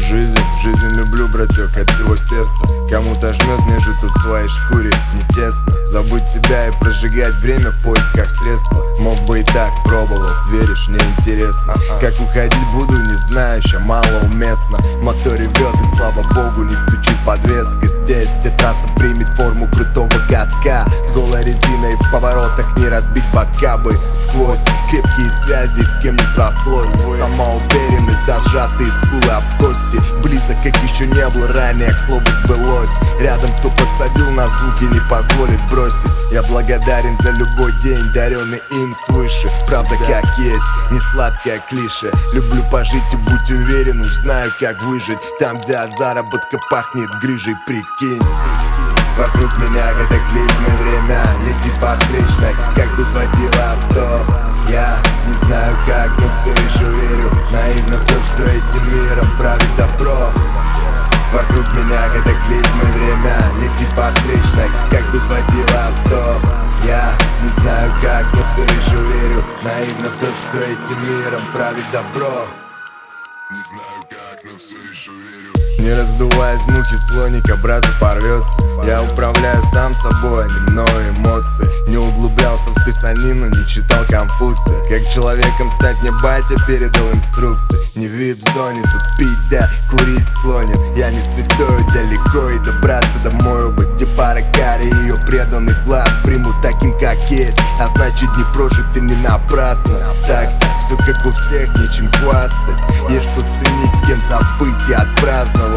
Жизнь люблю, братёк, от всего сердца. Кому-то жмет между тут в своей шкуре, не тесно. Забыть себя и прожигать время в поисках средства. Мог бы и так, пробовал, веришь, мне интересно. Как уходить буду, не знаю, еще мало уместно. Мотор ревет и слава богу не стучит подвеска. Здесь, где трасса примет форму крутого катка, с голой резиной в поворотах не разбить бока бы. Сквозь крепкие связи, с кем не срослось. Самоуверенность, да сжатые скулы об кости. Близок, как еще не был ранее, к слову сбылось. Рядом кто подсадил на звуки, не позволит бросить. Я благодарен за любой день, даренный им свыше. Правда как есть, не сладкая клише. Люблю пожить и будь уверен, уж знаю как выжить. Там, где от заработка пахнет грыжей, прикинь. Вокруг меня катаклизмы, время летит по встречной, как бы сводило авто. Я не знаю как, но все еще верю наивно в то, что этим миром правит добро. Вокруг меня катаклизмы, время летит по встречной, как бы сводило авто. Я не знаю как, но все еще верю наивно в то, что этим миром правит добро. Не знаю как, но все еще верю. Не раздуваясь мухи, слоник образа порвется. Я управляю сам собой, а не мною эмоции. Не углублялся в писанину, не читал Конфуция. Как человеком стать мне батя передал инструкции. Не в вип-зоне, тут пить да курить склонен. Я не святой, далеко и добраться домой бы, где пара кари и ее преданный глаз примут таким как есть, а значит не прожиты не напрасно. Так-то все как у всех, нечем хвастать. Есть что ценить, с кем события отпраздновать.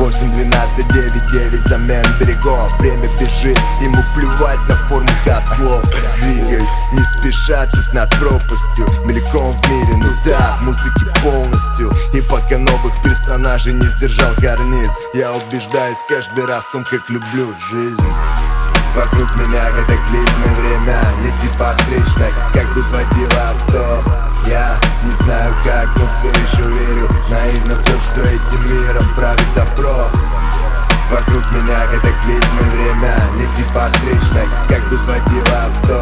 8-12-9-9 замен берегов. Время бежит, ему плевать на форму котлов. Двигаюсь, не спеша тут над пропастью. Мельком в мире, ну да, в музыке полностью. И пока новых персонажей не сдержал карниз, я убеждаюсь каждый раз в том, как люблю жизнь. Вокруг меня катаклизмы, время летит по встречной, как бы сводило авто. Я не знаю как, но все еще верю наивно в то, что этим миром правит добро. Вокруг меня катаклизмы, время летит по встречной, как бы сводило авто.